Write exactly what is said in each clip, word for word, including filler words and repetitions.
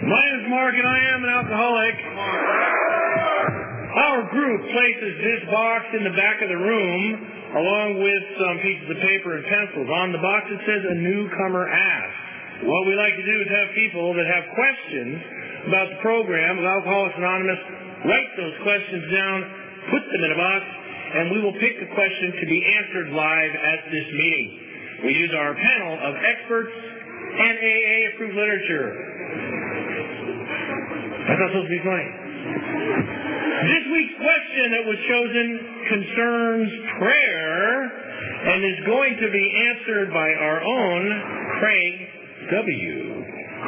My name is Mark, and I am an alcoholic. Our group places this box in the back of the room, along with some pieces of paper and pencils. On the box it says, "A newcomer asks." What we like to do is have people that have questions about the program of Alcoholics Anonymous write those questions down, put them in a box, and we will pick the question to be answered live at this meeting. We use our panel of experts and A A-approved literature. That's not supposed to be funny. This week's question that was chosen concerns prayer and is going to be answered by our own Craig W.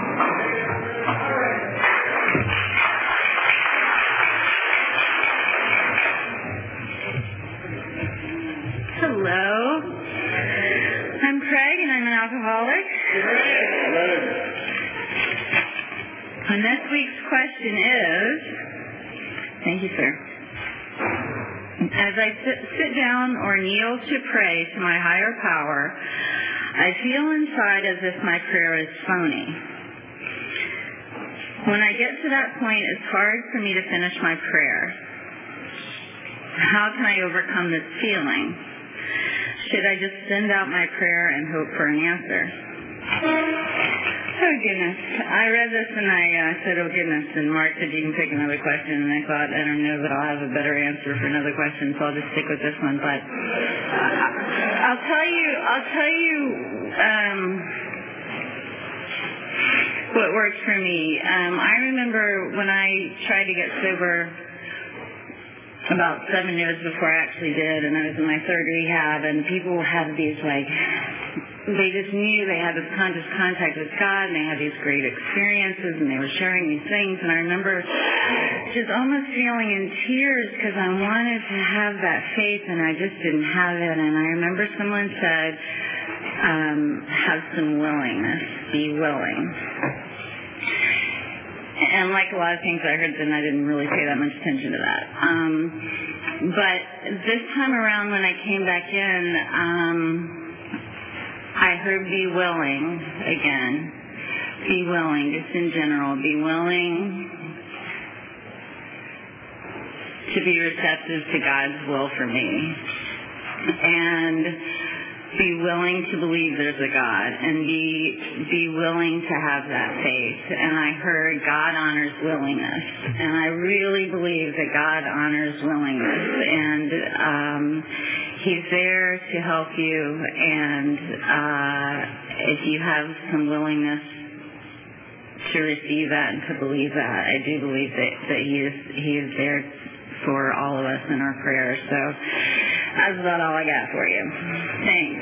Hello. I'm Craig, and I'm an alcoholic. And this week's question is, thank you, sir. As I sit, sit down or kneel to pray to my higher power, I feel inside as if my prayer is phony. When I get to that point, it's hard for me to finish my prayer. How can I overcome this feeling? Should I just send out my prayer and hope for an answer? Oh, goodness. I read this and I uh, said, oh, goodness. And Mark said, you can pick another question. And I thought, I don't know that I'll have a better answer for another question, so I'll just stick with this one. But uh, I'll tell you, I'll tell you um, what works for me. Um, I remember when I tried to get sober about seven years before I actually did, and I was in my third rehab, and people had these, like, they just knew they had this conscious contact with God, and they had these great experiences, and they were sharing these things, and I remember just almost feeling in tears because I wanted to have that faith, and I just didn't have it, and I remember someone said, um, have some willingness, be willing. And like a lot of things I heard then, I didn't really pay that much attention to that. Um, but this time around when I came back in, um, I heard be willing again. Be willing, just in general. Be willing to be receptive to God's will for me. And be willing to believe there's a God, and be be willing to have that faith. And I heard God honors willingness, and I really believe that God honors willingness, and um, He's there to help you. And uh, if you have some willingness to receive that and to believe that, I do believe that, that He is He is there for all of us in our prayers. So that's about all I got for you. Thanks.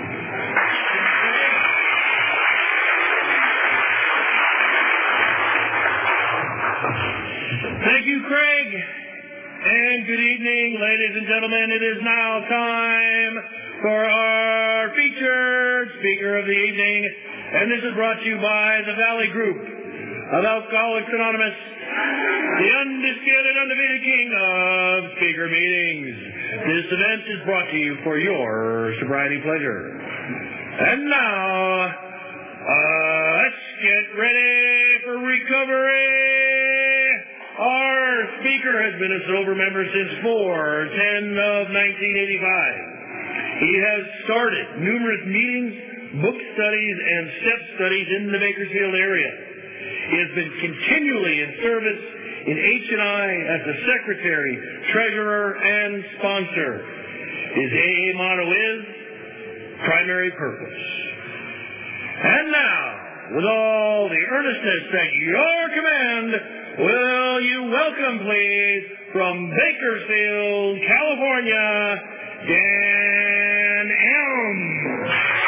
Thank you, Craig. And good evening, ladies and gentlemen. It is now time for our featured speaker of the evening. And this is brought to you by the Valley Group of Alcoholics Anonymous, the undisputed, undefeated king of speaker meetings. This event is brought to you for your sobriety pleasure. And now, uh, let's get ready for recovery. Our speaker has been a sober member since four ten of nineteen eighty-five. He has started numerous meetings, book studies, and step studies in the Bakersfield area. He has been continually in service in H and I as the secretary, treasurer, and sponsor. His A A motto is primary purpose. And now, with all the earnestness at your command, will you welcome, please, from Bakersfield, California, Dan Elm.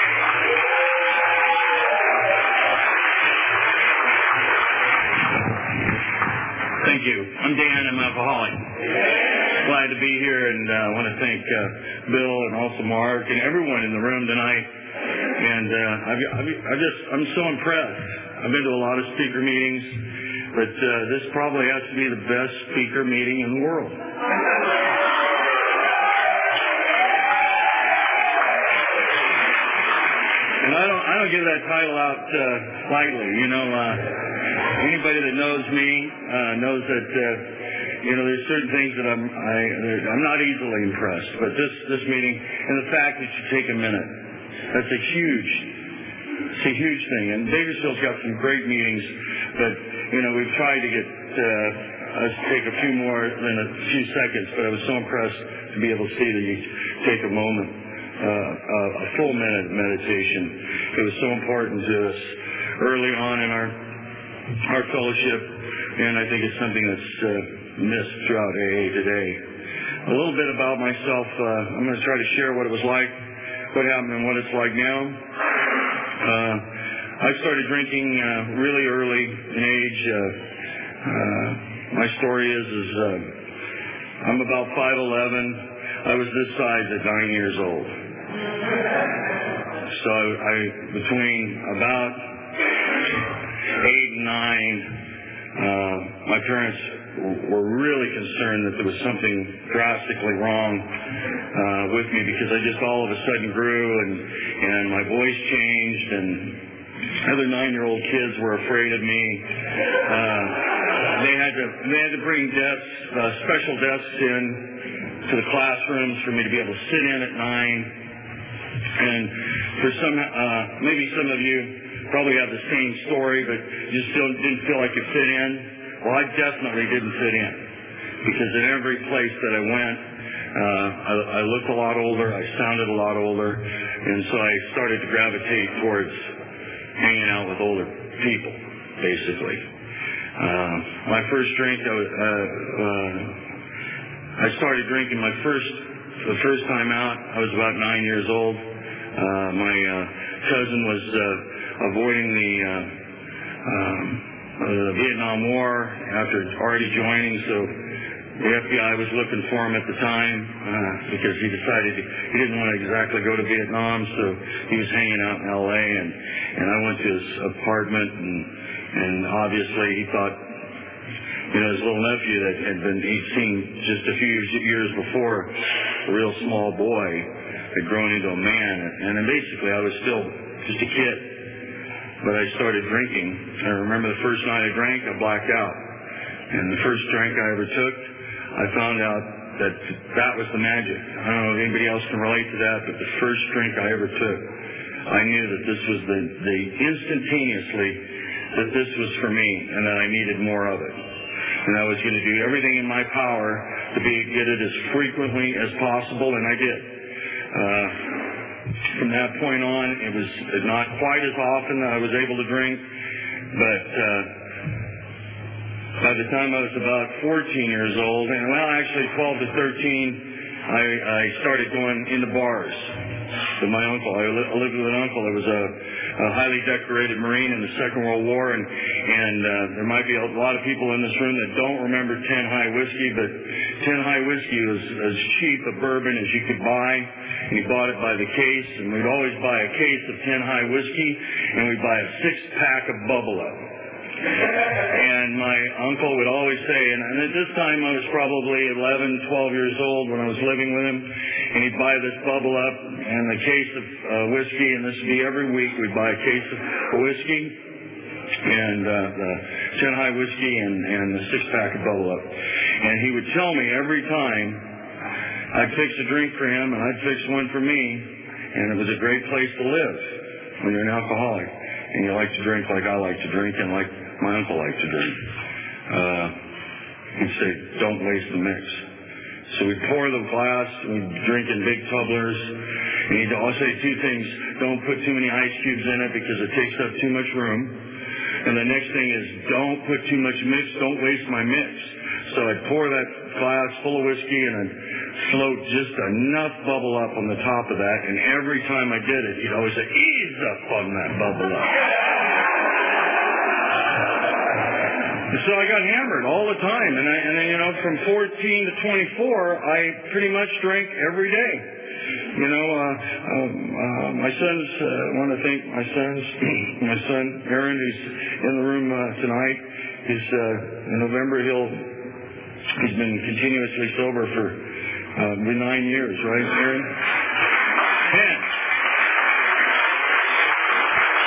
Thank you. I'm Dan. I'm an alcoholic. Glad to be here, and I uh, want to thank uh, Bill and also Mark and everyone in the room tonight. And uh, I've, I've, I've just, I'm so impressed. I've been to a lot of speaker meetings, but uh, this probably has to be the best speaker meeting in the world. And I don't, I don't don't give that title out uh, lightly. You know, uh, anybody that knows me uh, knows that uh, you know there's certain things that I'm I, I'm not easily impressed. But this this meeting and the fact that you take a minute, that's a huge, it's a huge thing. And Davisville's got some great meetings, but you know we've tried to get uh, us to take a few more than a few seconds. But I was so impressed to be able to see that you take a moment. Uh, uh, a full minute of meditation. It was so important to us early on in our our fellowship, and I think it's something that's uh, missed throughout A A today. A little bit about myself. Uh, I'm going to try to share what it was like, what happened, and what it's like now. Uh, I started drinking uh, really early in age. Uh, uh, my story is, is uh, I'm about five eleven. I was this size at nine years old. So I, between about eight and nine, uh, my parents were really concerned that there was something drastically wrong uh, with me because I just all of a sudden grew and, and my voice changed and other nine-year-old kids were afraid of me. Uh, they had to they had to bring desks, uh, special desks in to the classrooms for me to be able to sit in at nine. And for some, uh, maybe some of you probably have the same story, but you still didn't feel like you fit in. Well, I definitely didn't fit in because in every place that I went, uh, I, I looked a lot older, I sounded a lot older, and so I started to gravitate towards hanging out with older people, basically. Uh, my first drink, I, was, uh, uh, I started drinking my first, the first time out, I was about nine years old. Uh, my uh, cousin was uh, avoiding the, uh, um, uh, the Vietnam War after already joining, so the F B I was looking for him at the time uh, because he decided he didn't want to exactly go to Vietnam, so he was hanging out in L A and, and I went to his apartment and, and obviously he thought, you know, his little nephew that had been, he'd seen just a few years before, a real small boy, had grown into a man. And then basically I was still just a kid. But I started drinking. I remember the first night I drank, I blacked out. And the first drink I ever took, I found out that that was the magic. I don't know if anybody else can relate to that, but the first drink I ever took, I knew that this was the, the instantaneously, that this was for me and that I needed more of it. And I was going to do everything in my power to be get it as frequently as possible, and I did. Uh, from that point on, it was not quite as often that I was able to drink, but uh, by the time I was about fourteen years old, and well, actually twelve to thirteen, I, I started going into bars with my uncle. I lived with an uncle that was a, a highly decorated Marine in the Second World War, and, and uh, there might be a lot of people in this room that don't remember ten High Whiskey, but ten High Whiskey was as cheap a bourbon as you could buy, and you bought it by the case, and we'd always buy a case of ten High Whiskey, and we'd buy a six-pack of Bubble Up. And my uncle would always say, and at this time I was probably eleven, twelve years old when I was living with him, and he'd buy this Bubble Up and a case of uh, whiskey, and this would be every week we'd buy a case of whiskey and uh, the ten High Whiskey and, and the six-pack of Bubble Up. And he would tell me every time I'd fix a drink for him and I'd fix one for me, and it was a great place to live when you're an alcoholic and you like to drink like I like to drink and like my uncle liked to drink. Uh, he'd say, don't waste the mix. So we'd pour the glass, and we'd drink in big tumblers, and he'd always say two things. Don't put too many ice cubes in it because it takes up too much room. And the next thing is, don't put too much mix, don't waste my mix. So I'd pour that glass full of whiskey and I'd float just enough Bubble Up on the top of that, and every time I did it, he'd always say, ease up on that Bubble Up. So I got hammered all the time, and, I, and then, you know, from fourteen to twenty-four, I pretty much drank every day. You know, uh, uh, uh, my sons, uh, I want to thank my sons, my son Aaron, who's in the room uh, tonight. He's, uh, in November, he'll, he's been continuously sober for uh, nine years, right, Aaron? Ten.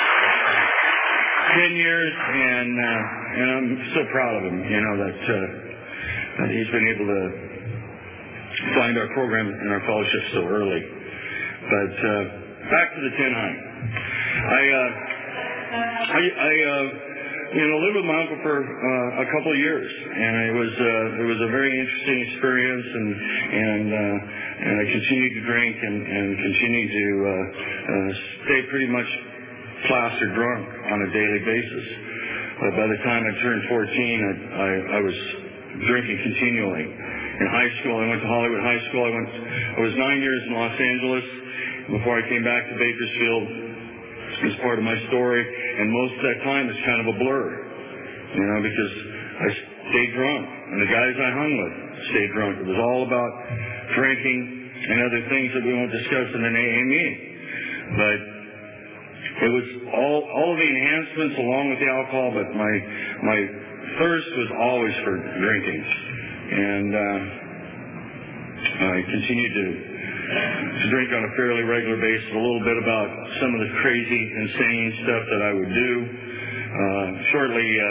ten years, and uh, and I'm so proud of him. You know that, uh, that he's been able to find our program and our fellowship so early. But uh, back to the tin high. I, uh, I, I uh, you know, lived with my uncle for uh, a couple of years, and it was uh, it was a very interesting experience, and and uh, and I continued to drink and, and continued to uh, uh, stay pretty much plastered drunk on a daily basis. But by the time I turned fourteen, I, I, I was drinking continually. In high school, I went to Hollywood High School. I went. I was nine years in Los Angeles before I came back to Bakersfield. As part of my story, and most of that time is kind of a blur, you know, because I stayed drunk, and the guys I hung with stayed drunk. It was all about drinking and other things that we won't discuss in an A A meeting. But it was all all of the enhancements along with the alcohol, but my my thirst was always for drinking, and uh, I continued to. to drink on a fairly regular basis, a little bit about some of the crazy, insane stuff that I would do. Uh, shortly uh,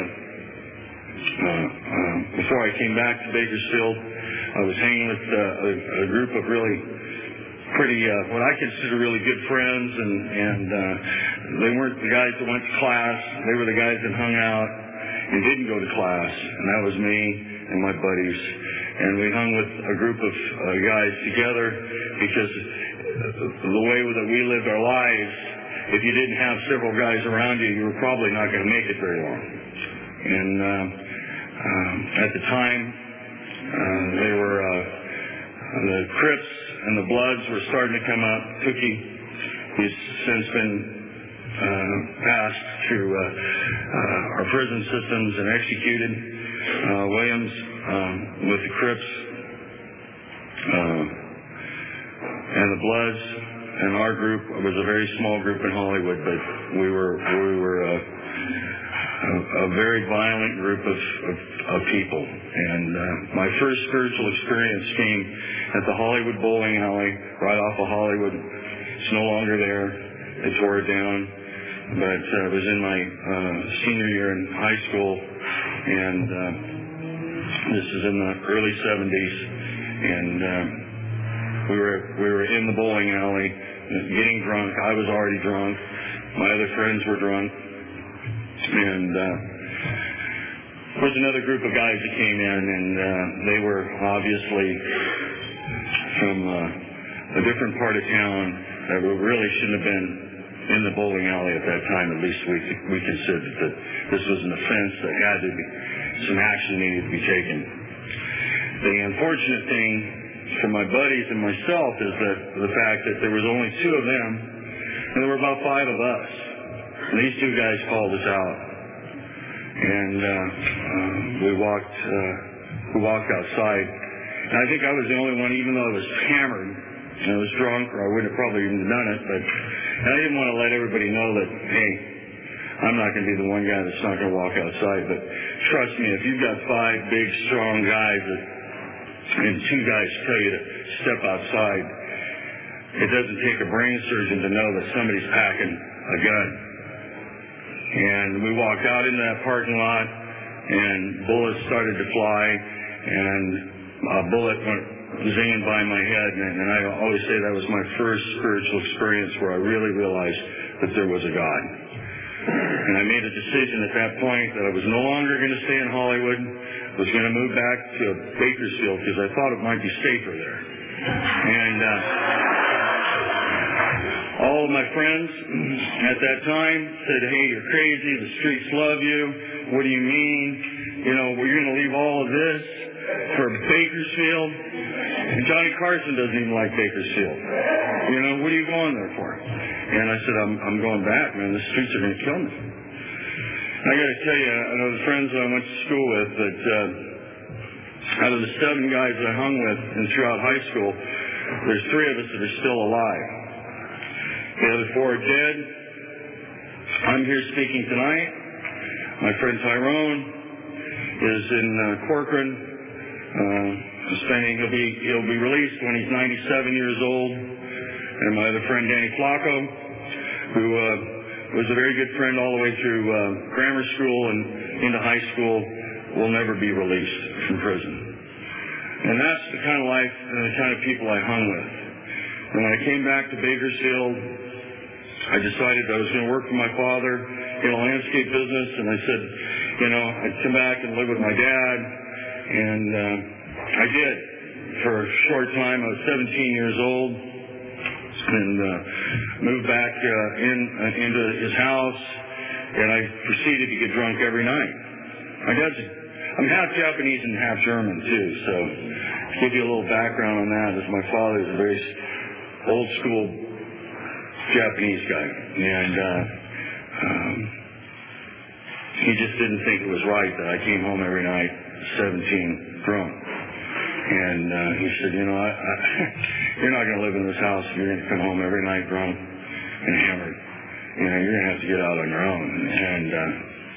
uh, uh, before I came back to Bakersfield, I was hanging with uh, a, a group of really pretty, uh, what I consider really good friends, and, and uh, they weren't the guys that went to class. They were the guys that hung out and didn't go to class, and that was me and my buddies. And we hung with a group of uh, guys together because the way that we lived our lives, if you didn't have several guys around you, you were probably not going to make it very long. And uh, um, at the time, uh, they were uh, the Crips and the Bloods were starting to come up. Tookie, who's since been uh, passed through uh, uh, our prison systems and executed. Uh, Williams um, with the Crips uh, and the Bloods, and our group was a very small group in Hollywood, but we were we were a, a, a very violent group of, of, of people. And uh, my first spiritual experience came at the Hollywood bowling alley, right off of Hollywood. It's no longer there; they tore it down. But uh, it was in my uh, senior year in high school, and uh, this is in the early seventies, and uh, we were we were in the bowling alley, getting drunk. I was already drunk. My other friends were drunk, and uh, there was another group of guys that came in, and uh, they were obviously from uh, a different part of town that really shouldn't have been in the bowling alley at that time. At least we we considered that this was an offense that had to be, some action needed to be taken. The unfortunate thing for my buddies and myself is that the fact that there was only two of them, and there were about five of us. And these two guys called us out, and uh, uh, we walked uh, we walked outside. And I think I was the only one, even though I was hammered and I was drunk, or I wouldn't have probably even done it. But and I didn't want to let everybody know that, hey, I'm not going to be the one guy that's not going to walk outside. But trust me, if you've got five big, strong guys that, and two guys tell you to step outside, it doesn't take a brain surgeon to know that somebody's packing a gun. And we walked out into that parking lot, and bullets started to fly, and a bullet went zinging by my head, and, and I always say that was my first spiritual experience where I really realized that there was a God. And I made a decision at that point that I was no longer going to stay in Hollywood. I was going to move back to Bakersfield because I thought it might be safer there. And uh, all of my friends at that time said, hey, you're crazy. The streets love you. What do you mean? You know, we're going to leave all of this for Bakersfield? And Johnny Carson doesn't even like Bakersfield. You know, what are you going there for? And I said, I'm, I'm going back, man. The streets are going to kill me. I got to tell you, I know the friends that I went to school with, that uh, out of the seven guys I hung with and throughout high school, there's three of us that are still alive. The other four are dead. I'm here speaking tonight. My friend Tyrone is in uh, Corcoran. Uh, spending, he'll be he'll be released when he's ninety-seven years old. And my other friend Danny Flacco, who uh, was a very good friend all the way through uh, grammar school and into high school, will never be released from prison. And that's the kind of life and the kind of people I hung with. And when I came back to Bakersfield, I decided I was going to work for my father in a landscape business, and I said, you know, I'd come back and live with my dad, and uh, I did for a short time. I was seventeen years old, and uh, moved back uh, in uh, into his house, and I proceeded to get drunk every night. My dad's, I'm half Japanese and half German too, so to give you a little background on that, is my father is a very old school Japanese guy, and uh, um, he just didn't think it was right that I came home every night, seventeen, drunk. And uh, he said, you know, I, I, you're not going to live in this house if you're going to come home every night drunk and hammered. You know, you're going to have to get out on your own. And uh,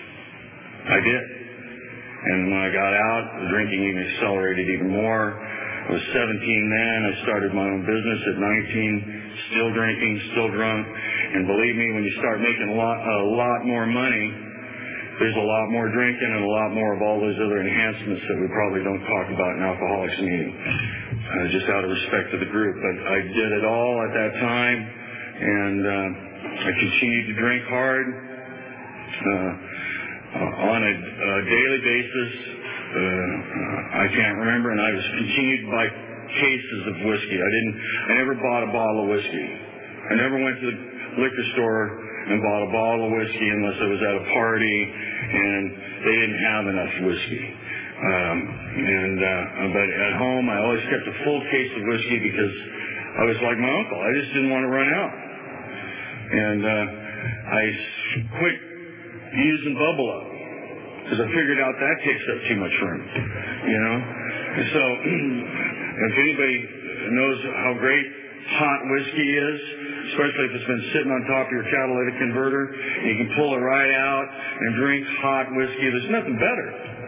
I did. And when I got out, the drinking even accelerated even more. I was seventeen then. I started my own business at nineteen, still drinking, still drunk. And believe me, when you start making a lot, a lot more money, there's a lot more drinking and a lot more of all those other enhancements that we probably don't talk about in Alcoholics Meeting, uh, just out of respect to the group. But I did it all at that time, and uh, I continued to drink hard uh, uh, on a, a daily basis. Uh, I can't remember, and I was continued by cases of whiskey. I didn't. I never bought a bottle of whiskey. I never went to the liquor store and bought a bottle of whiskey unless I was at a party and they didn't have enough whiskey. Um, and uh, but at home, I always kept a full case of whiskey because I was like my uncle. I just didn't want to run out. And uh, I quit using Bubble Up because I figured out that takes up too much room, you know. And so, if anybody knows how great hot whiskey is, especially if it's been sitting on top of your catalytic converter, you can pull it right out and drink hot whiskey. There's nothing better.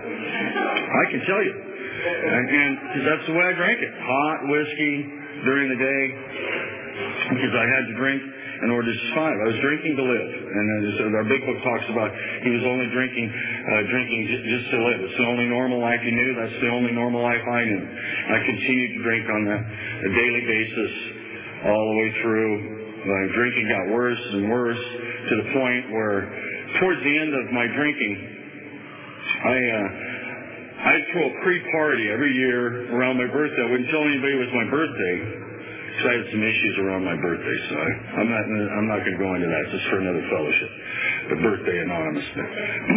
I can tell you. And because that's the way I drank it. Hot whiskey during the day because I had to drink in order to survive. I was drinking to live. And uh, our big book talks about he was only drinking uh, drinking just, just to live. It's the only normal life he knew. That's the only normal life I knew. I continued to drink on a, a daily basis all the way through. My drinking got worse and worse to the point where towards the end of my drinking, I uh, I'd throw a pre-party every year around my birthday. I wouldn't tell anybody it was my birthday because I had some issues around my birthday, so I, I'm not I'm not going to go into that. It's just for another fellowship, the Birthday Anonymous thing.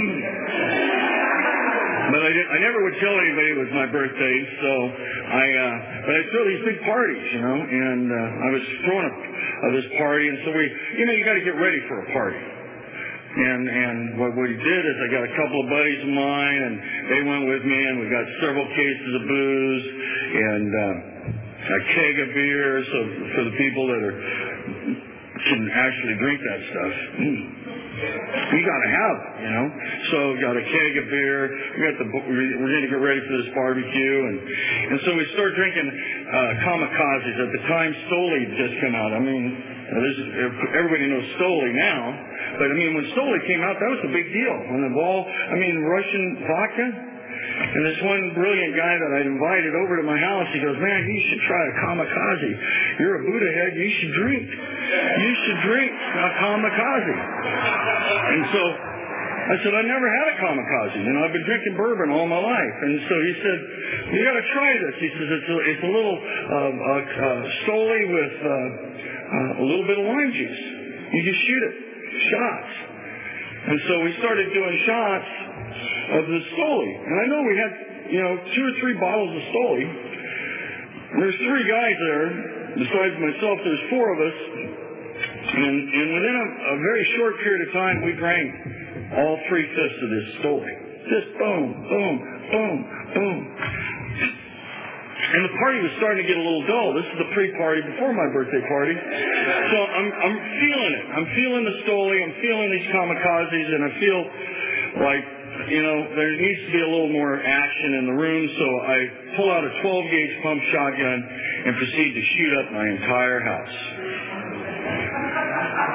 But I, did, I never would tell anybody it was my birthday, so I uh, but I'd throw these big parties, you know, and uh, I was throwing a, uh, this party, and so we, you know, you got to get ready for a party. And and what we did is I got a couple of buddies of mine, and they went with me, and we got several cases of booze and uh, a keg of beer, so for the people that are can actually drink that stuff. Mm. You got to have it, you know. So we got a keg of beer. We got the we're going to get ready for this barbecue, and and so we start drinking uh, kamikazes. At the time, Stoli had just come out. I mean, this is, everybody knows Stoli now, but I mean, when Stoli came out, that was a big deal. When the ball, I mean, Russian vodka. And this one brilliant guy that I'd invited over to my house, he goes, man, you should try a kamikaze. You're a Buddha head. You should drink. You should drink a kamikaze. And so I said, I never had a kamikaze. You know, I've been drinking bourbon all my life. And so he said, you got to try this. He says, it's a, it's a little uh, uh, uh, Stoli with uh, uh, a little bit of lime juice. You just shoot it. Shots. And so we started doing shots of the Stoli. And I know we had, you know, two or three bottles of Stoli. And there's three guys there. Besides myself, there's four of us. And, and within a, a very short period of time, we drank all three-fifths of this Stoli. Just boom, boom, boom, boom. And the party was starting to get a little dull. This is the pre-party before my birthday party. So I'm, I'm feeling it. I'm feeling the Stoli. I'm feeling these kamikazes. And I feel like, you know, there needs to be a little more action in the room, so I pull out a twelve gauge pump shotgun and proceed to shoot up my entire house. I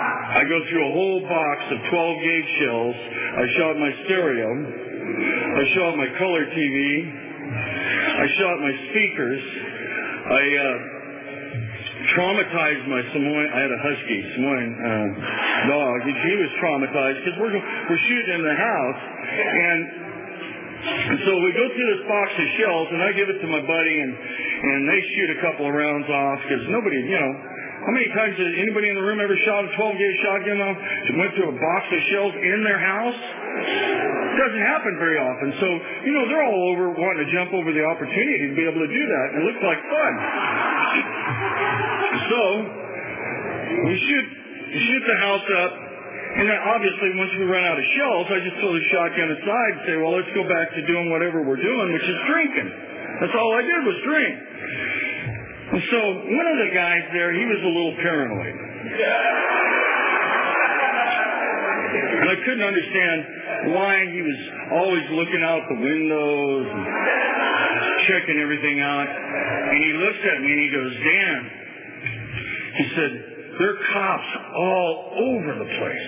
I go through a whole box of twelve gauge shells. I shot my stereo. I shot my color T V. I shot my speakers. I uh, traumatized my Samoan. I had a husky Samoan uh, dog. He was traumatized because we're we're shooting in the house, and and so we go through this box of shells, and I give it to my buddy, and and they shoot a couple of rounds off because nobody, you know. How many times did anybody in the room ever shot a twelve gauge shotgun off and went through a box of shells in their house? It doesn't happen very often. So, you know, they're all over wanting to jump over the opportunity to be able to do that. It looks like fun. So, we shoot, we shoot the house up, and then obviously once we run out of shells, I just throw the shotgun aside and say, well, let's go back to doing whatever we're doing, which is drinking. That's all I did was drink. And so one of the guys there, he was a little paranoid. And I couldn't understand why he was always looking out the windows and checking everything out. And he looks at me and he goes, Dan, he said, there are cops all over the place.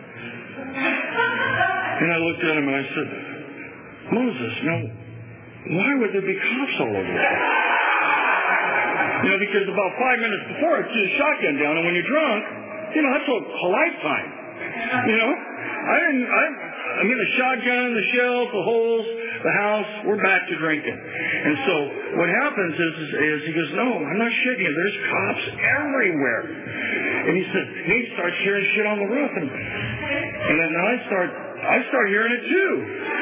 And I looked at him and I said, Moses, now, why would there be cops all over the place? You know, because about five minutes before I threw the shotgun down, and when you're drunk, you know, that's a, a lifetime. You know, I didn't, I, I mean, the shotgun, the shells, the holes, the house, we're back to drinking. And so what happens is, is, is he goes, no, I'm not shitting you. There's cops everywhere. And he said, and he starts hearing shit on the roof. And, and then I start, I start hearing it too.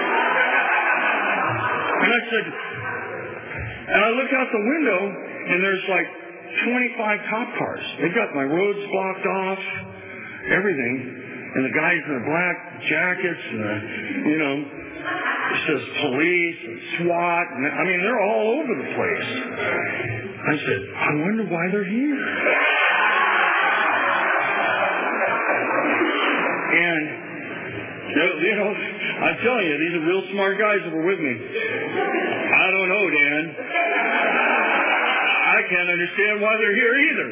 And I said, and I look out the window, and there's like twenty-five cop cars. They've got my roads blocked off, everything. And the guys in the black jackets and the, you know, it says police and SWAT. And, I mean, they're all over the place. I said, I wonder why they're here. And, you know, I'm telling you, these are real smart guys that were with me. I don't know, Dan. I can't understand why they're here either.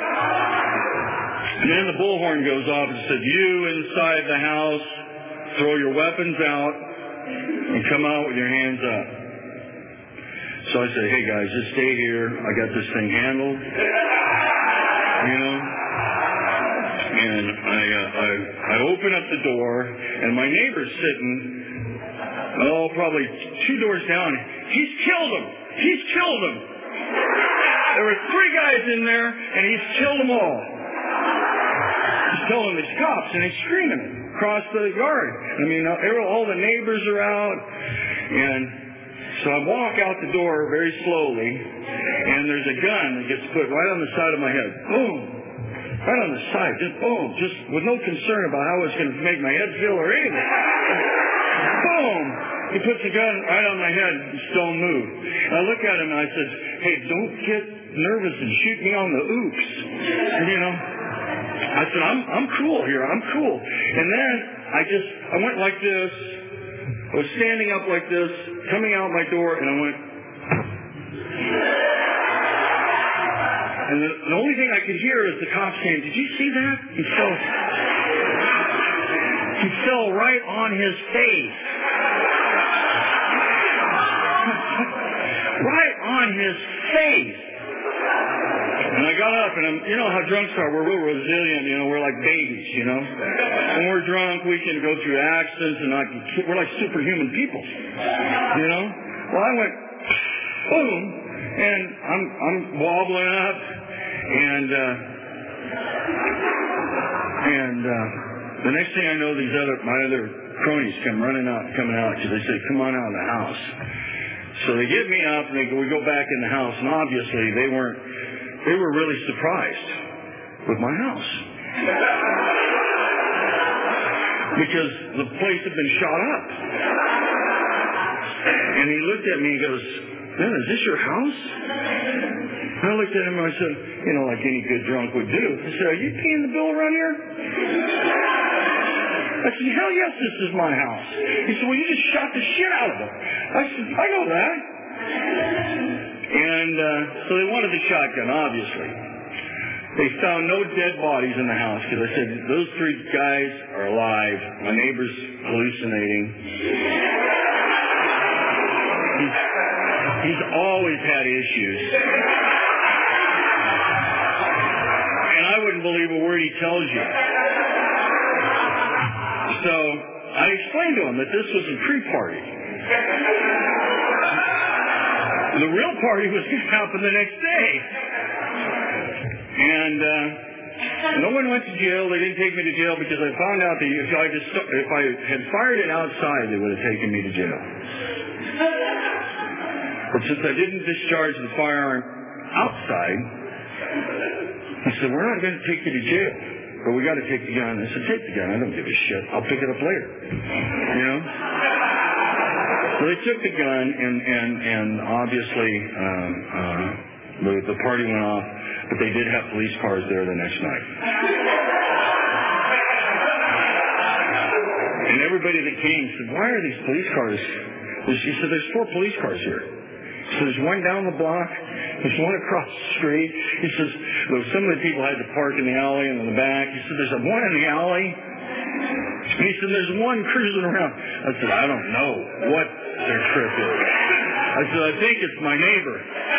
And then the bullhorn goes off and said, you inside the house, throw your weapons out and come out with your hands up. So I said, hey guys, just stay here. I got this thing handled. You know? And I, uh, I, I open up the door, and my neighbor's sitting, oh, probably two doors down. He's killed them. He's killed them. There were three guys in there, and he's killed them all. He's telling these cops, and he's screaming across the yard. I mean, all the neighbors are out, and so I walk out the door very slowly, and there's a gun that gets put right on the side of my head. Boom. Right on the side. Just boom. Just with no concern about how it's going to make my head feel or anything. Boom. He puts the gun right on my head and don't move. And I look at him and I said, hey, don't get nervous and shoot me on the oops. And, you know, I said, I'm I'm cool here. I'm cool. And then I just, I went like this. I was standing up like this, coming out my door, and I went. And the, the only thing I could hear is the cop saying, did you see that? He fell, he fell right on his face. Right on his face. And I got up, and I'm, you know how drunks are. We're real resilient, you know. We're like babies, you know. When we're drunk, we can go through accidents, and not, we're like superhuman people, you know. Well, I went, boom, and I'm I'm wobbling up, and uh, and uh, the next thing I know, these other my other cronies come running out, coming out, because they say, "Come on out of the house." So they get me up, and they go, we go back in the house, and obviously they weren't. They were really surprised with my house. Because the place had been shot up. And he looked at me and goes, man, is this your house? And I looked at him and I said, you know, like any good drunk would do. I said, are you paying the bill around here? I said, hell yes, this is my house. He said, well, you just shot the shit out of it. I said, I know that. And uh, so they wanted the shotgun, obviously. They found no dead bodies in the house because I said, those three guys are alive. My neighbor's hallucinating. He's, he's always had issues. And I wouldn't believe a word he tells you. So I explained to him that this was a pre-party. The real party was going to happen the next day. And uh, no one went to jail. They didn't take me to jail because I found out that if I, just, if I had fired it outside, they would have taken me to jail. But since I didn't discharge the firearm outside, he said, we're not going to take you to jail, but we got to take the gun. I said, take the gun. I don't give a shit. I'll pick it up later. You know? So they took the gun, and, and, and obviously um, uh, the, the party went off. But they did have police cars there the next night. And everybody that came said, why are these police cars? He said, there's four police cars here. So there's one down the block. There's one across the street. He says, well, some of the people had to park in the alley and in the back. He said, there's one in the alley. And he said, there's one cruising around. I said, I don't know what their trip is. I said, I think it's my neighbor.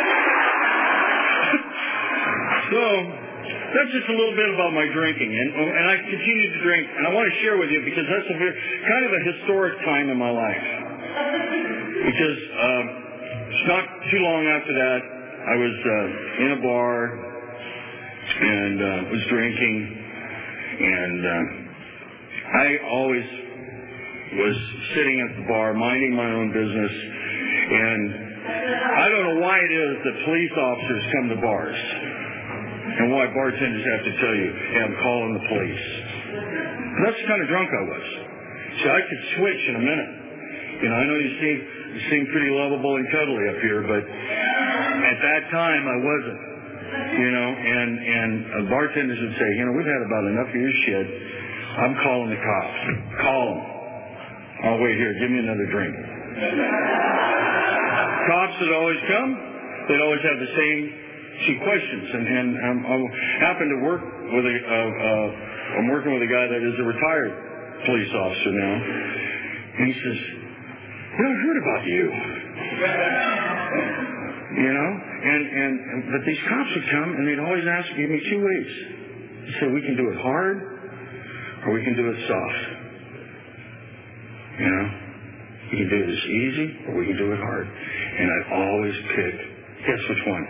So, that's just a little bit about my drinking, and, and I continue to drink, and I want to share with you because that's a very, kind of a historic time in my life. Because um, it's not too long after that, I was uh, in a bar and uh, was drinking, and uh, I always was sitting at the bar, minding my own business, and I don't know why it is that police officers come to bars. And why bartenders have to tell you, hey, I'm calling the police. That's the kind of drunk I was. So I could switch in a minute. You know, I know you seem, you seem pretty lovable and cuddly up here, but at that time I wasn't. You know, and, and uh, bartenders would say, you know, we've had about enough of your shit. I'm calling the cops. Call them. Oh, wait here, give me another drink. Cops would always come. They'd always have the same She questions, and, and um, I happen to work with a, uh, uh, I'm working with a guy that is a retired police officer now, and he says, well, I heard about you. You know, and, and, and, but these cops would come, and they'd always ask, give me two ways. He said, we can do it hard, or we can do it soft. You know, we can do this easy, or we can do it hard. And I'd always pick, guess which one?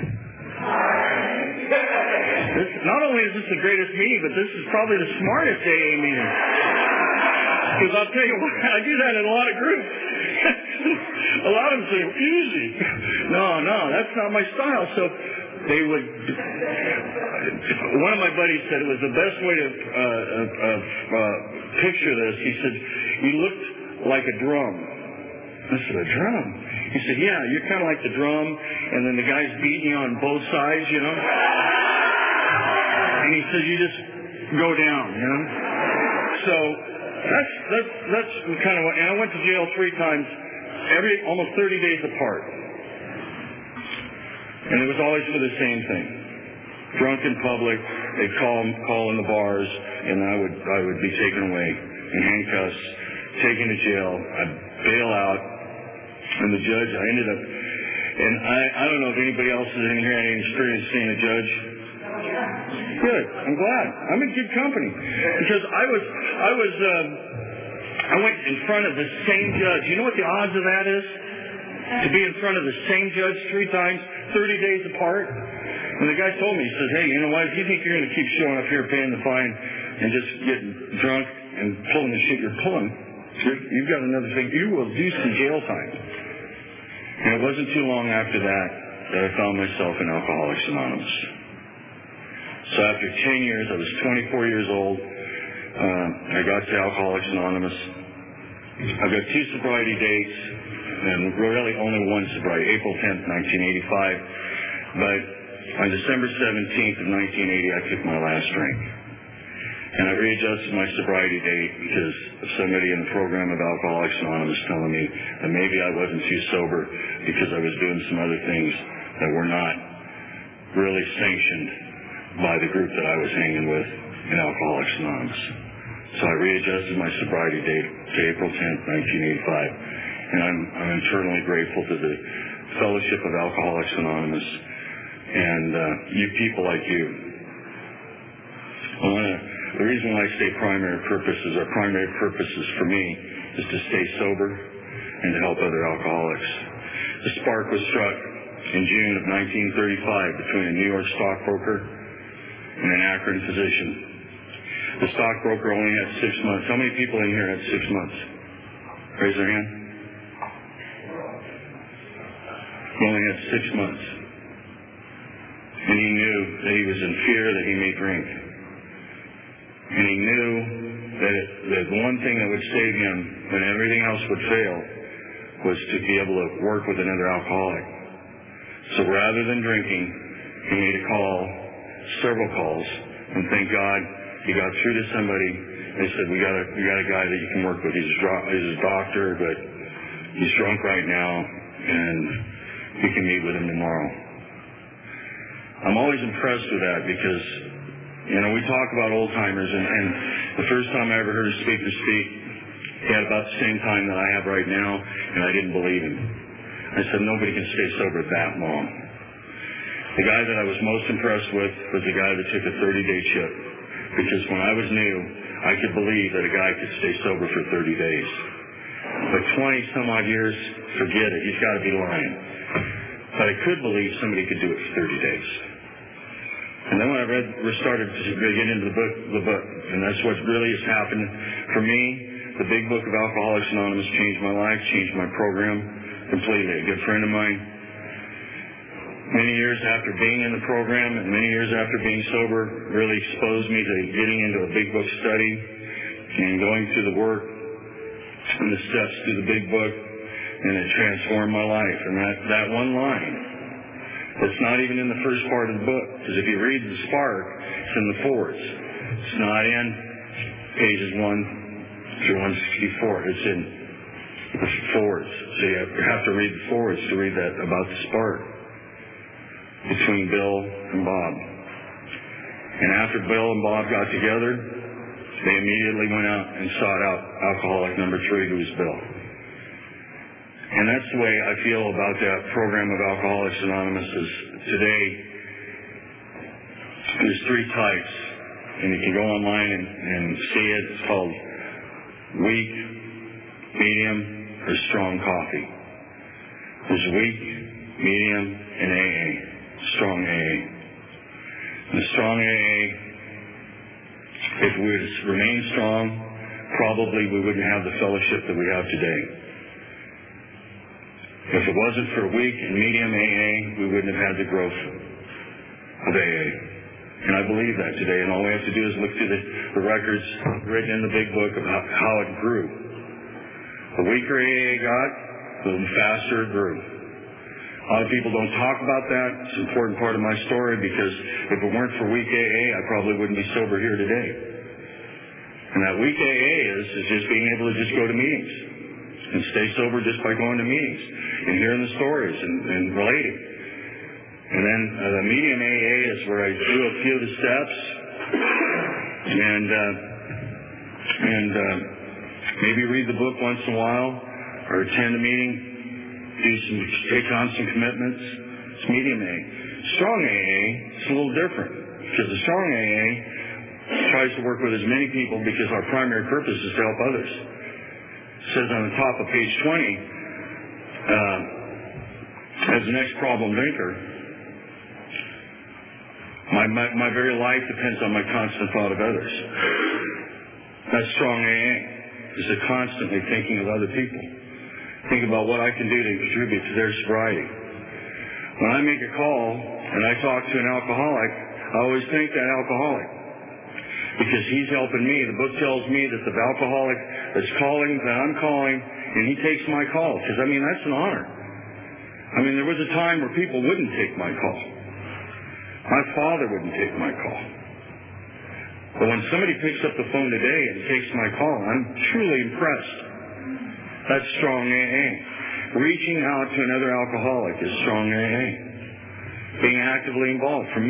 This, not only is this the greatest meeting, but this is probably the smartest A A meeting. Because I'll tell you what, I do that in a lot of groups. A lot of them say, easy. No, no, that's not my style. So they would, one of my buddies said it was the best way to uh, uh, uh, picture this. He said, you looked like a drum. I said, a drum? He said, yeah, you're kind of like the drum, and then the guy's beating you on both sides, you know? And he said, you just go down, you know? So that's that's that's kind of what, and I went to jail three times, every almost thirty days apart. And it was always for the same thing. Drunk in public, they'd call, call in the bars, and I would I would be taken away in handcuffs, taken to jail. I'd bail out. And the judge, I ended up, and I, I don't know if anybody else is in here had any experience seeing a judge. Good. I'm glad. I'm in good company. Because I was, I was, um, I went in front of the same judge. You know what the odds of that is? To be in front of the same judge three times, thirty days apart? And the guy told me, he says, hey, you know what, if you think you're going to keep showing up here paying the fine and just getting drunk and pulling the shit you're pulling, you've got another thing. You will do some jail time. And it wasn't too long after that that I found myself in Alcoholics Anonymous. So after ten years, I was twenty-four years old. Uh, I got to Alcoholics Anonymous. I've got two sobriety dates, and really only one sobriety, April tenth, nineteen eighty-five. But on December seventeenth of nineteen eighty, I took my last drink. And I readjusted my sobriety date because of somebody in the program of Alcoholics Anonymous telling me that maybe I wasn't too sober because I was doing some other things that were not really sanctioned by the group that I was hanging with in Alcoholics Anonymous. So I readjusted my sobriety date to April tenth, nineteen eighty-five. And I'm, I'm eternally grateful to the Fellowship of Alcoholics Anonymous and uh, you people like you. I wanna, the reason why I say primary purpose is our primary purpose is for me is to stay sober and to help other alcoholics. The spark was struck in June of nineteen thirty-five between a New York stockbroker and an Akron physician. The stockbroker only had six months. How many people in here had six months? Raise their hand. He only had six months. And he knew that he was in fear that he may drink. And he knew that, it, that the one thing that would save him when everything else would fail was to be able to work with another alcoholic. So rather than drinking, he made a call, several calls, and thank God he got through to somebody. They said, we got a, we got a guy that you can work with. He's a, he's a doctor, but he's drunk right now, and you can meet with him tomorrow. I'm always impressed with that because, you know, we talk about old timers, and, and the first time I ever heard a speaker speak, he had about the same time that I have right now, and I didn't believe him. I said, nobody can stay sober that long. The guy that I was most impressed with was the guy that took a thirty-day chip, because when I was new, I could believe that a guy could stay sober for thirty days. But twenty some odd years, forget it. He's got to be lying. But I could believe somebody could do it for thirty days. And then when I read, we started to get into the book, the book, and that's what really has happened for me. The big book of Alcoholics Anonymous changed my life, changed my program completely. A good friend of mine, many years after being in the program and many years after being sober, really exposed me to getting into a big book study and going through the work and the steps through the big book, and it transformed my life. And that, that one line, it's not even in the first part of the book, because if you read the spark, it's in the forwards. It's not in pages one through one sixty-four. It's in the forwards. So you have to read the forwards to read that about the spark between Bill and Bob. And after Bill and Bob got together, they immediately went out and sought out alcoholic number three, who was Bill. And that's the way I feel about that program of Alcoholics Anonymous is today. There's three types, and you can go online and, and see it. It's called weak, medium, or strong coffee. There's weak, medium, and A A. Strong A A. And the strong A A, if we were to remain strong, probably we wouldn't have the fellowship that we have today. If it wasn't for weak and medium A A, we wouldn't have had the growth of A A. And I believe that today, and all we have to do is look through the, the records written in the big book about how it grew. The weaker A A got, the faster it grew. A lot of people don't talk about that. It's an important part of my story, because if it weren't for weak A A, I probably wouldn't be sober here today. And that weak A A is, is just being able to just go to meetings and stay sober just by going to meetings and hearing the stories and, and relating. And then uh, the medium A A is where I do a few of the steps and uh, and uh, maybe read the book once in a while or attend a meeting, do some, take on some commitments. It's medium A. Strong A A is a little different, because the strong A A tries to work with as many people, because our primary purpose is to help others. It says on the top of page twenty, uh, as an ex-problem drinker, my, my, my very life depends on my constant thought of others. That's strong A A, is to constantly thinking of other people. Think about what I can do to contribute to their sobriety. When I make a call and I talk to an alcoholic, I always thank that alcoholic, because he's helping me. The book tells me that the alcoholic that's calling, that I'm calling, and he takes my call, because, I mean, that's an honor. I mean, there was a time where people wouldn't take my call. My father wouldn't take my call. But when somebody picks up the phone today and takes my call, I'm truly impressed. That's strong A A. Reaching out to another alcoholic is strong A A. Being actively involved, for me,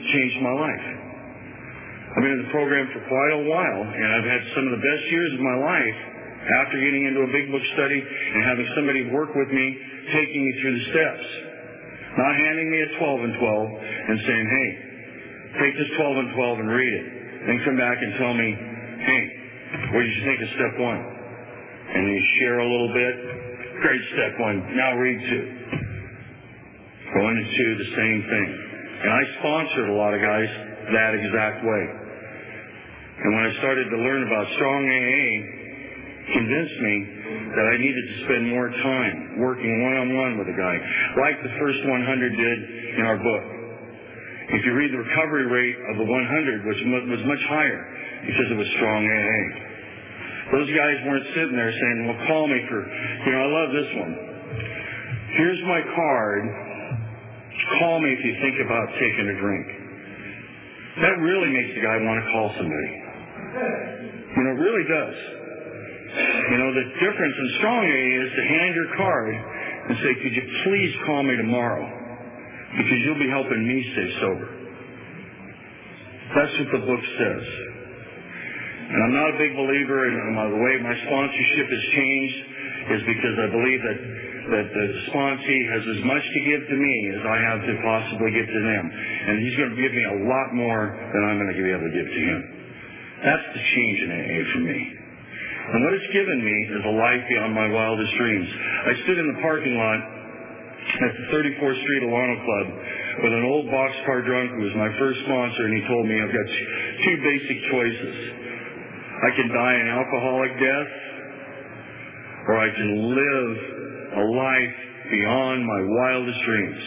changed my life. I've been in the program for quite a while, and I've had some of the best years of my life after getting into a big book study and having somebody work with me, taking me through the steps. Not handing me a twelve and twelve and saying, hey, take this twelve and twelve and read it. Then come back and tell me, hey, what did you think of step one? And you share a little bit. Great, step one. Now read two. Going to two, the same thing. And I sponsored a lot of guys that exact way. And when I started to learn about strong A A, convinced me that I needed to spend more time working one-on-one with a guy, like the first one hundred did in our book. If you read the recovery rate of the one hundred, which was much higher because it was strong A A. Those guys weren't sitting there saying, well, call me for, you know, I love this one. Here's my card. Call me if you think about taking a drink. That really makes the guy want to call somebody. You know, it really does. You know, the difference in strong A A is to hand your card and say, could you please call me tomorrow? Because you'll be helping me stay sober. That's what the book says. And I'm not a big believer in the way my sponsorship has changed is because I believe that, that the sponsee has as much to give to me as I have to possibly give to them. And he's going to give me a lot more than I'm going to be able to give to him. That's the change in A A for me. And what it's given me is a life beyond my wildest dreams. I stood in the parking lot at the thirty-fourth Street Alano Club with an old boxcar drunk who was my first sponsor, and he told me, I've got two basic choices. I can die an alcoholic death, or I can live a life beyond my wildest dreams.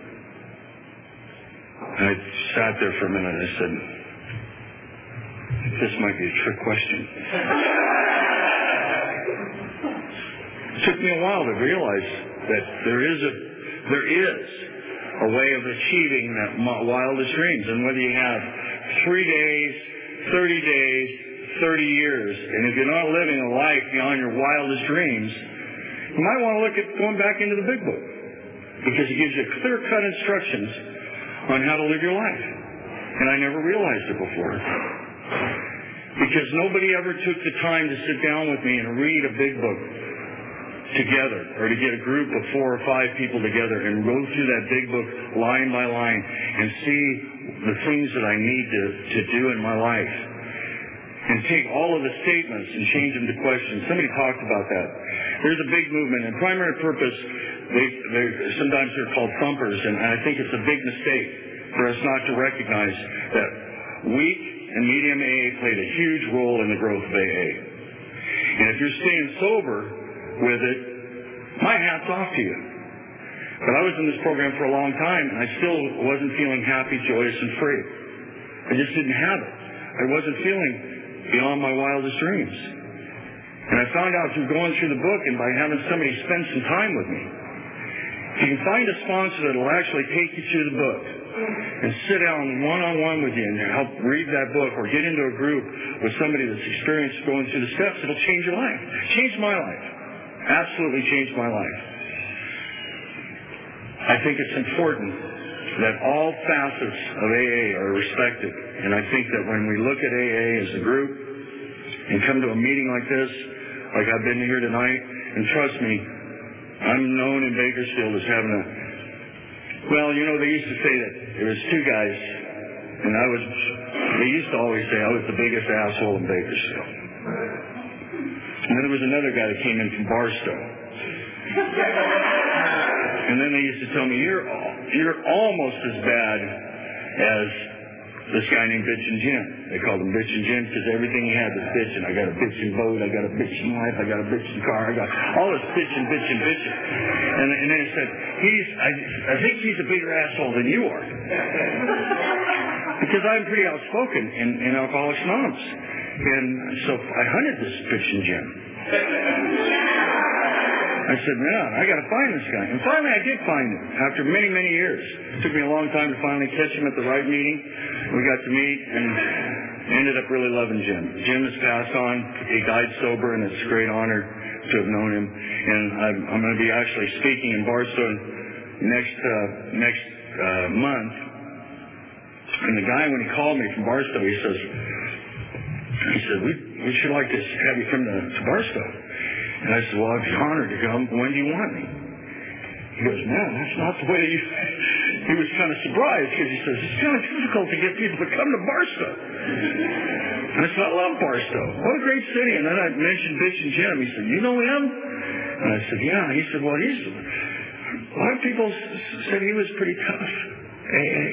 And I sat there for a minute and I said, this might be a trick question. It took me a while to realize that there is a there is a way of achieving that wildest dreams. And whether you have three days, thirty days, thirty years, and if you're not living a life beyond your wildest dreams, you might want to look at going back into the big book, because it gives you clear-cut instructions on how to live your life. And I never realized it before. Because nobody ever took the time to sit down with me and read a big book together, or to get a group of four or five people together and go through that big book line by line and see the things that I need to, to do in my life. And take all of the statements and change them to questions. Somebody talked about that. There's a big movement, and primary purpose, they, they, sometimes they're called thumpers, and I think it's a big mistake for us not to recognize that weak and medium A A played a huge role in the growth of A A. And if you're staying sober with it, my hat's off to you. But I was in this program for a long time, and I still wasn't feeling happy, joyous, and free. I just didn't have it. I wasn't feeling beyond my wildest dreams. And I found out through going through the book and by having somebody spend some time with me, if you can find a sponsor that will actually take you through the book and sit down one-on-one with you and help read that book, or get into a group with somebody that's experienced going through the steps, it'll change your life. Changed my life. Absolutely changed my life. I think it's important that all facets of A A are respected. And I think that when we look at A A as a group and come to a meeting like this, like I've been here tonight, and trust me, I'm known in Bakersfield as having a, well, you know, they used to say that there was two guys, and I was, they used to always say I was the biggest asshole in Bakersfield. And then there was another guy that came in from Barstow. And then they used to tell me, you're you're almost as bad as this guy named Bitchin' Jim. They called him Bitchin' Jim because everything he had was bitching. I got a bitchin' boat, I got a bitchin' wife, I got a bitchin' car, I got all this bitchin', bitchin', bitchin'. And, and they said, he's, I, I think he's a bigger asshole than you are. Because I'm pretty outspoken in, in Alcoholics Anonymous. And so I hunted this Bitchin' Jim. I said, man, I got to find this guy. And finally I did find him after many, many years. It took me a long time to finally catch him at the right meeting. We got to meet and ended up really loving Jim. Jim has passed on. He died sober, and it's a great honor to have known him. And I'm, I'm going to be actually speaking in Barstow next, uh, next uh, month And the guy, when he called me from Barstow, he says, he said, we, we should like to have you come to, to Barstow. And I said, well, I'd be honored to come. When do you want me? He goes, man, that's not the way you... He was kind of surprised because he says, it's kind of difficult to get people to come to Barstow. And I said, I love Barstow. What a great city. And then I mentioned Bitch and Jim. He said, you know him? And I said, yeah. He said, well, he's... A lot of people said he was pretty tough. A A.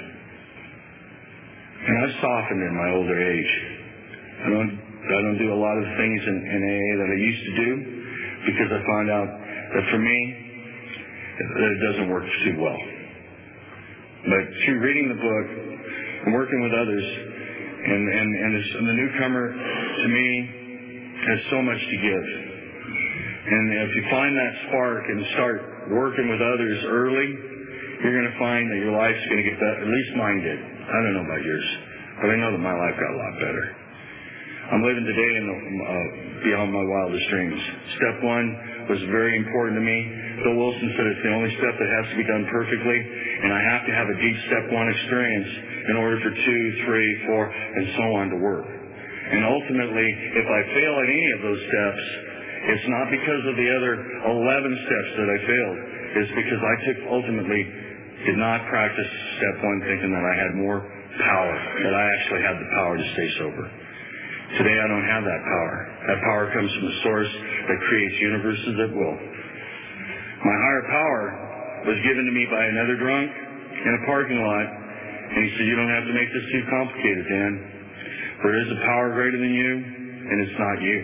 And I've softened in my older age. I don't I don't do a lot of things in, in A A that I used to do because I found out that for me, that it doesn't work too well. But through reading the book and working with others, and, and, and, this, and the newcomer, to me, has so much to give. And if you find that spark and start working with others early, you're going to find that your life's going to get better. At least mine did. I don't know about yours, but I know that my life got a lot better. I'm living today in the, uh, beyond my wildest dreams. Step one was very important to me. Bill Wilson said it's the only step that has to be done perfectly, and I have to have a deep step one experience in order for two, three, four, and so on to work. And ultimately, if I fail at any of those steps, it's not because of the other eleven steps that I failed. It's because I took ultimately did not practice step one thinking that I had more power, that I actually had the power to stay sober. Today I don't have that power. That power comes from a source that creates universes at will. My higher power was given to me by another drunk in a parking lot, and he said, you don't have to make this too complicated, Dan. There is a power greater than you, and it's not you.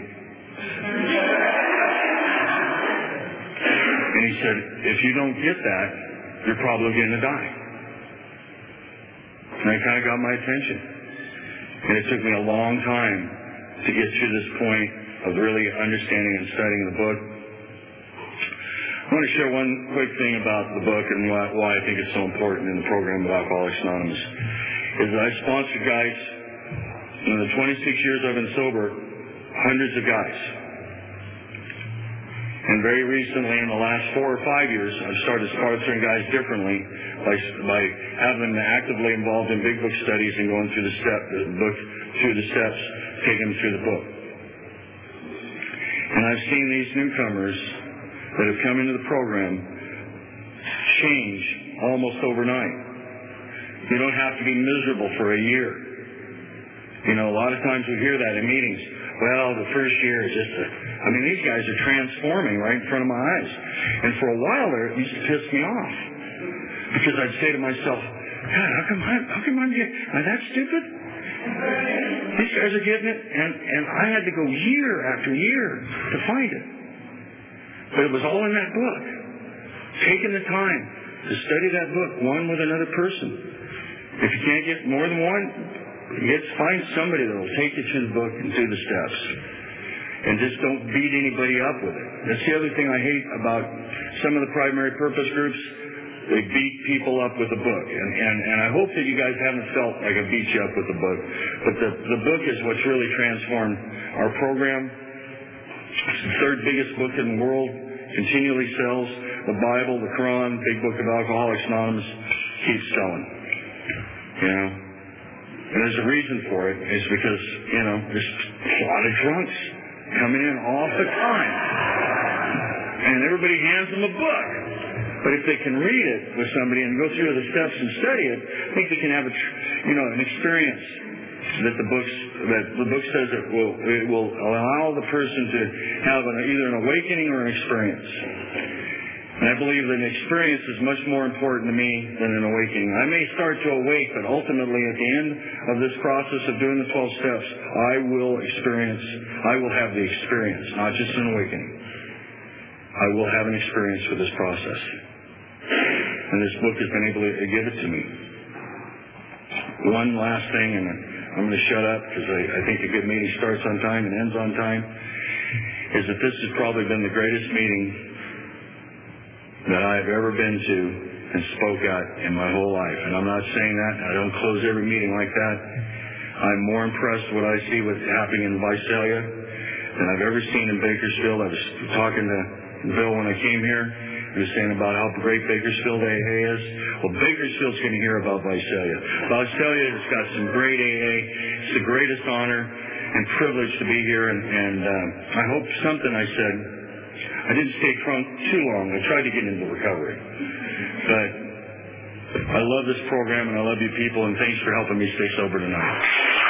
And he said, if you don't get that, you're probably going to die. And that kind of got my attention. And it took me a long time to get to this point of really understanding and studying the book. I want to share one quick thing about the book and why, why I think it's so important in the program of Alcoholics Anonymous. Is that I sponsored guys, in the twenty-six years I've been sober, hundreds of guys. And very recently, in the last four or five years, I've started sponsoring guys differently by, by having them actively involved in big book studies and going through the step, the book, through the steps, taking them through the book. And I've seen these newcomers that have come into the program change almost overnight. You don't have to be miserable for a year. You know, a lot of times we hear that in meetings. Well, the first year is just a... I mean, these guys are transforming right in front of my eyes. And for a while there, it used to piss me off. Because I'd say to myself, God, how come, I, how come I'm getting... Am I that stupid? These guys are getting it. And, and I had to go year after year to find it. But it was all in that book. Taking the time to study that book, one with another person. If you can't get more than one, It's find somebody that will take you through the book and through the steps. And just don't beat anybody up with it. That's the other thing I hate about some of the primary purpose groups. They beat people up with the book. And, and, and I hope that you guys haven't felt like I beat you up with the book. But the, the book is what's really transformed our program. It's the third biggest book in the world. Continually sells. The Bible, the Quran, Big Book of Alcoholics Anonymous keeps selling. You know? And there's a reason for it. It's because, you know, there's a lot of drunks coming in all the time. And everybody hands them a book. But if they can read it with somebody and go through the steps and study it, I think they can have a, you know, an experience that the books that the book says it will it will allow the person to have an, either an awakening or an experience. And I believe that an experience is much more important to me than an awakening. I may start to awake, but ultimately at the end of this process of doing the twelve steps, I will experience, I will have the experience, not just an awakening. I will have an experience with this process. And this book has been able to give it to me. One last thing, and I'm going to shut up because I, I think a good meeting starts on time and ends on time, is that this has probably been the greatest meeting that I've ever been to and spoke at in my whole life. And I'm not saying that. I don't close every meeting like that. I'm more impressed with what I see what's happening in Visalia than I've ever seen in Bakersfield. I was talking to Bill when I came here, He was saying about how great Bakersfield A A is. Well, Bakersfield's going to hear about Visalia. Visalia has got some great A A. It's the greatest honor and privilege to be here, and, and uh, I hope something I said, I didn't stay drunk too long. I tried to get into recovery. But I love this program, and I love you people, and thanks for helping me stay sober tonight.